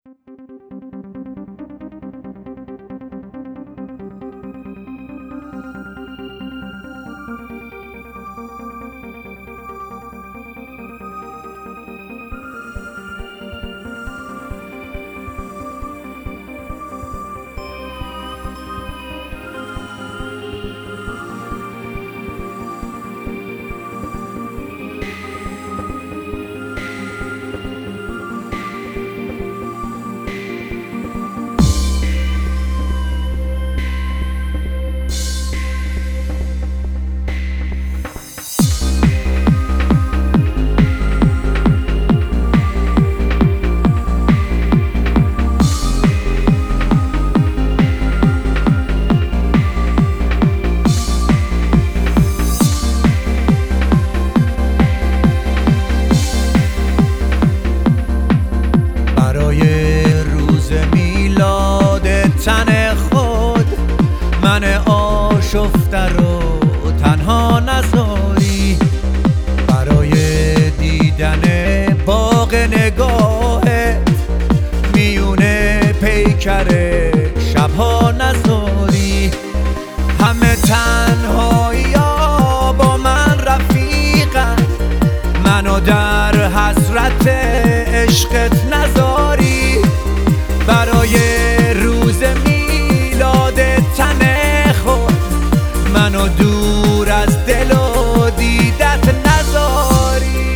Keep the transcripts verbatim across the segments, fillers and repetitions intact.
تن خود من آشفته رو تنها نذاری، برای دیدن باغ نگاهت میونه پیکر شبها نذاری. همه تنهایی ها با من رفیقن، منو در حسرت عشقت نذاری. برای روز میلاد تن خود منو دور از دل و دیدت نذاری.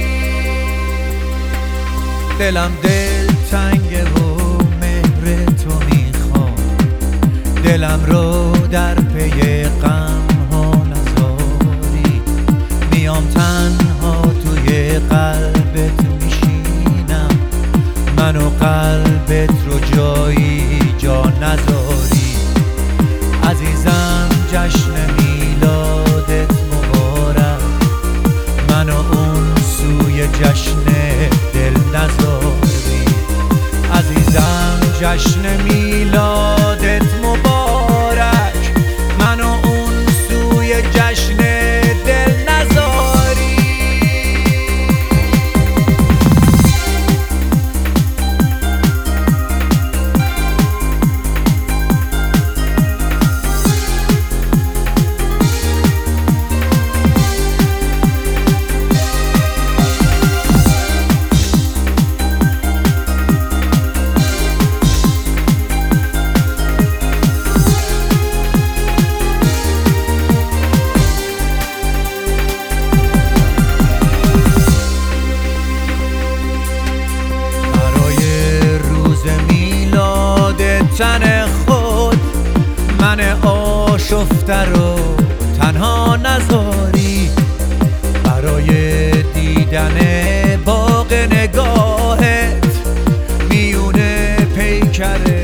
دلم دل تنگه و مهر تو میخوام، دلم رو در پی غم ها نذاری. میام تنها توی قلبت میشینم، منو قلبت رو جایی جا نذاری. عزیزم جشن میلادت مبارک، منو اون سوی جشن دل نذاری. عزیزم جشن میلادت مبارک، منو اون سوی جشن دل نذاری. تن خود من آشفته رو تنها نذاری، برای دیدن باغ نگاهت میونه پیکر